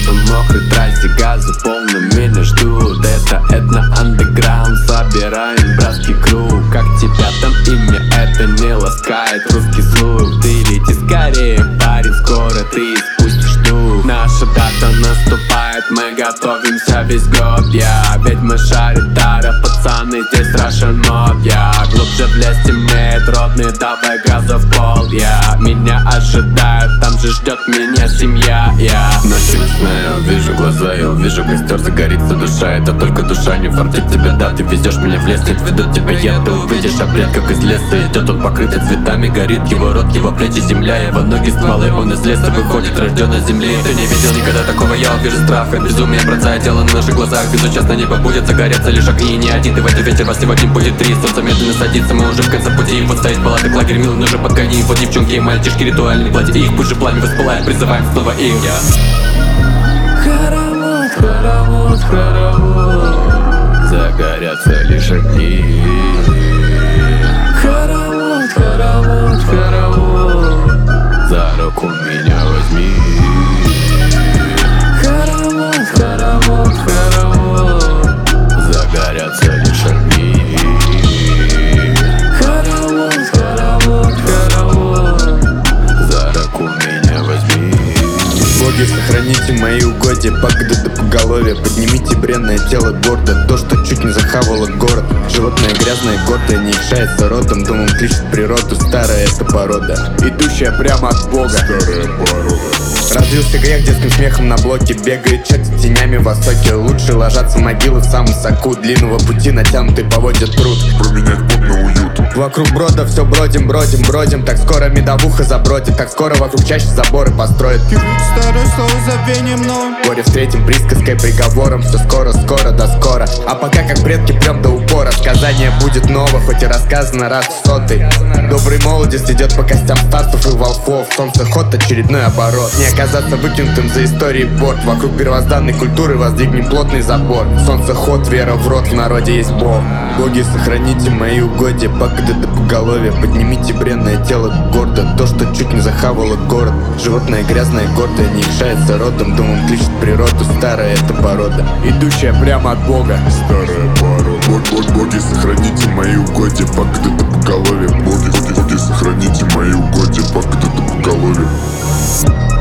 по мокрой трассе, газы полно меня ждут. Это этно-андеграунд, собираем братский круг. Как тебя там имя, это не ласкает русский слух. Ты лети скорее, парень, скоро ты спустишь дух. Наша дата наступает, мы готовимся весь год, ведь мы шаритары, пацаны, здесь Russian мод, глубже в лес темнеет, родные, давай газа в пол, меня ожидают, там же ждет меня семья, Ночью я увижу глаза, я увижу костер, загорится душа. Это только душа, не фартит тебе, да, ты везешь меня в лес, нет, ведут тебя я. Ты увидишь обряд, как из леса идет, он покрытый цветами, горит его рот, его плечи земля, его ноги стволы, он из леса выходит, рожден на земле. Ты не видел никогда такого, я увижу страх, от безумия бросает тело на наших глазах. Безучастно небо будет, загорятся лишь огни, не один ты в этот вечер, вас сегодня будет три. Солнце медленно садится, мы уже в конце пути. Вот стоит палаток, лагерь, милый, уже под кони. Вот девчонки и мальчишки, ритуальные платья, их пусть же пламя воспылает, призываем снова их. Хоровод, хоровод, хоровод, Загорятся лишь огни. хоровод, хоровод, хоровод, За руку меня возьми. хоровод, хоровод, хоровод, Загорятся лишь огни. хоровод, хоровод, хоровод. За руку меня возьми. Боги, сохраните мои угодья, пагоды до поголовья. Поднимите бренное тело гордо, то, что чуть не захавало город. Животное грязное, гордое, не икшается родом. Домом кличет природу, старая эта порода, идущая прямо от Бога. Старая порода. Развился грех детским смехом на блоке. Бегает чат с тенями в востоке. Лучше ложатся могилы в самом соку длинного пути, натянутый поводят труд. Променять бот на уют. Вокруг брода все бродим, бродим, бродим. Так скоро медовуха забродит, так скоро вокруг чаще заборы построят. Старое слово забвением, но Горе встретим присказкой, приговором. Все скоро, скоро, да скоро. А пока как предки прям до упора. Сказание будет ново, хоть и рассказано раз в сотый. Добрый молодец идет по костям старцев и волхвов. Солнцеход, очередной оборот. Не оказаться выкинутым за историей борт. Вокруг первозданной культуры воздвигнем плотный забор. Солнцеход, вера в рот, в народе есть Бог. Боги, сохраните мои угодья, пагоды до поголовья. Поднимите бренное тело гордо, то, что чуть не захавало город. Животное грязное, гордое, не икшается родом. Домом кличет природу, старая эта порода, идущая прямо от Бога. Старая порода. Боги, сохраните мои угодья, пагоды до поголовья. Боги, сохраните мои угодья, пагоды до поголовья.